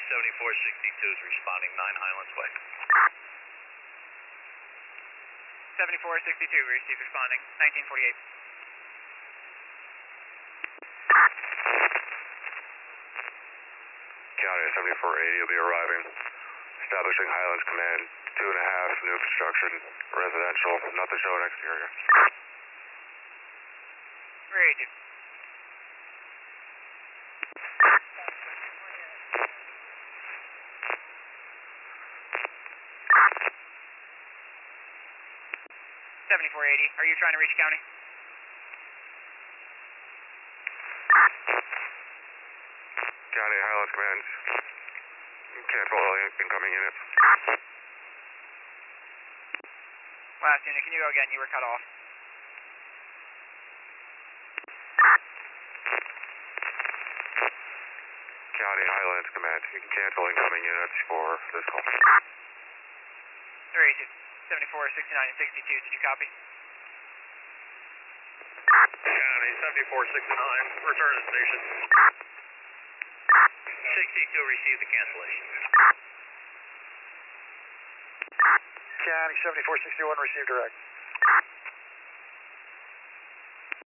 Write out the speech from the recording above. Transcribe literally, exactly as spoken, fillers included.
seventy-four sixty-two is responding, nine Highlands Way. seventy-four sixty-two, we received responding, nineteen forty-eight. County seventy-four eighty will be arriving. Establishing Highlands Command, two and a half, new construction, residential, nothing showing exterior. three eighty-two. seventy-four eighty, are you trying to reach county? County Highlands Command, cancel all incoming units. Last unit, can you go again? You were cut off. County Highlands Command, you can cancel incoming units for this call. three eighty-two, seventy-four sixty-nine and sixty-two, did you copy? County seventy-four sixty-nine, return to station. sixty-two received the cancellation. County seventy-four sixty-one received direct.